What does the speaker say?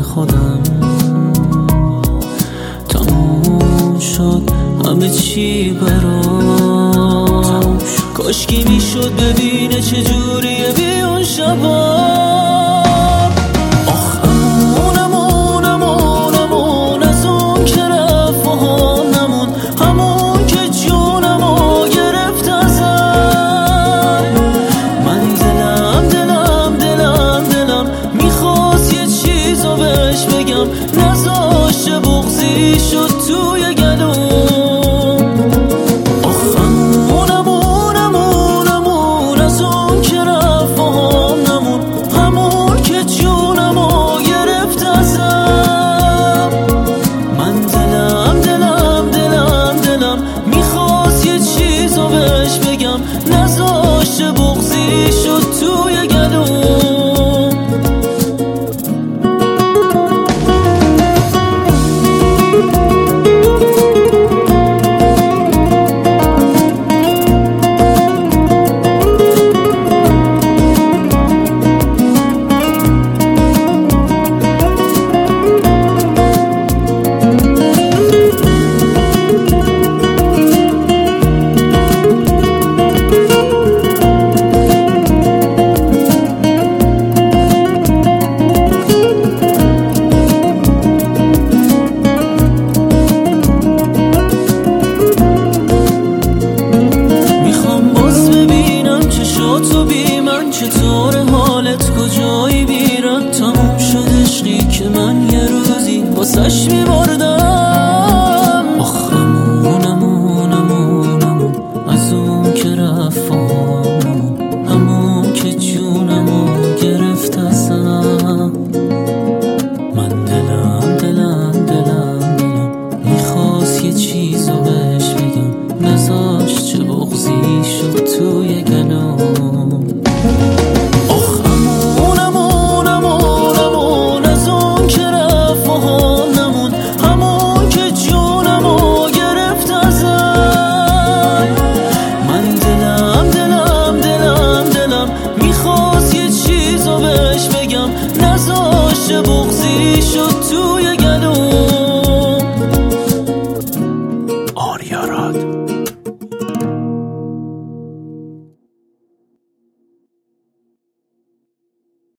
خودم. تموم شد همه چی برام، کاشکی میشد ببینه چجوریه بی اون شبا. نذاشته بغضی شد توی گلوم. همون از اون که رفت هم نمون، همون که جونمو گرفت ازم. من دلم میخواست یه چیزو بهش بگم، نذاشته بغضی شد توی گلوم. چطور حالت کجایی بیرم؟ تموم شد عشقی که من یه روزی واسش میبردم. همون از اون که رفت همون که جونمو گرفت ازم. من دلم میخواست یه چیزو بهش بگم، نذاشت چه بغضی شد توی گلوم. همون از اون که رفت هم نمون، همون که جونمو گرفت ازم. من دلم میخواست یه چیزو بهش بگم، نذاشته بغضی شد توی گلوم. آریاراد